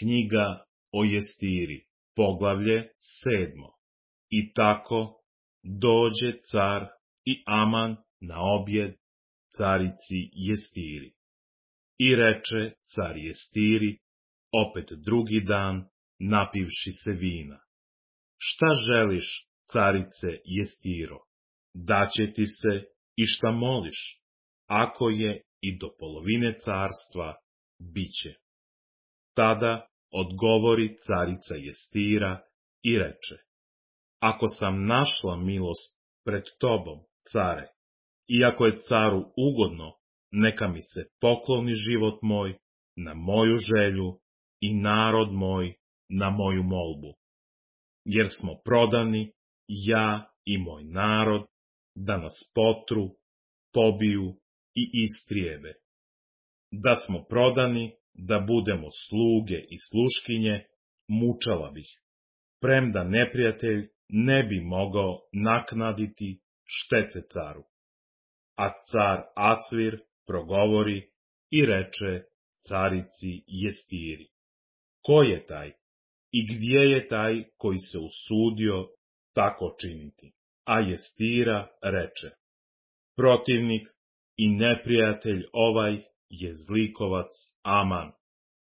Knjiga o Jestiri, poglavlje 7. I tako dođe car i Aman na objed carici Jestiri. I reče car Jestiri, opet drugi dan, napivši se vina: Šta želiš, carice Jestiro? Daće ti se i šta moliš, ako je i do polovine carstva, biće. Tada odgovori carica Jestira i reče: Ako sam našla milost pred tobom, care, i ako je caru ugodno, neka mi se pokloni život moj na moju želju i narod moj na moju molbu. Jer smo prodani, ja i moj narod, da nas potru, pobiju i istrijebe. Da smo prodani, da budemo sluge i sluškinje, mučala bih, premda neprijatelj ne bi mogao naknaditi štete caru. A car Asvir progovori i reče carici Jestiri: Ko je taj i gdje je taj koji se usudio tako činiti? A Jestira reče: Protivnik i neprijatelj ovaj je zlikovac Aman.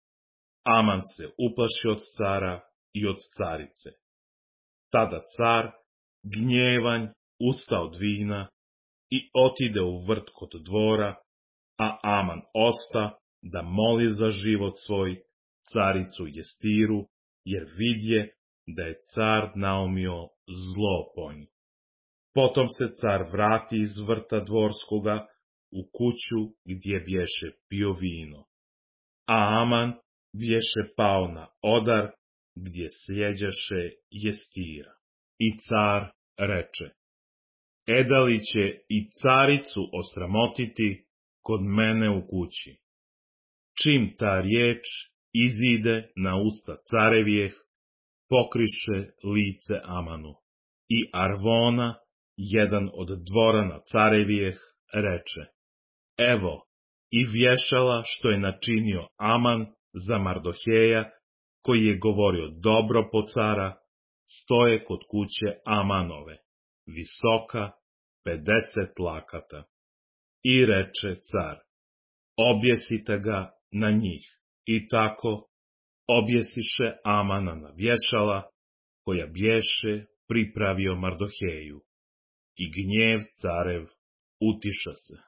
Aman se uplaši od cara i od carice. Tada car, gnjevanj, usta od vina i otide u vrt kod dvora, a Aman osta da moli za život svoj caricu Jestiru, jer vidje da je car naumio zlo po nju. Potom se car vrati iz vrta dvorskoga u kuću gdje bješe pio vino, a Aman bješe pao na odar gdje sjeđaše Jestira. I car reče: Edali će i caricu osramotiti kod mene u kući. Čim ta riječ izide na usta carevijeh, pokriše lice Amanu. I Arvona, jedan od dvorana carevijeh, reče: Evo, i vješala što je načinio Aman za Mardoheja, koji je govorio dobro po cara, stoje kod kuće Amanove, visoka 50 lakata. I reče car: Objesite ga na njih. I tako objesiše Amana na vješala, koja bješe pripravio Mardoheju. I gnjev carev utiša se.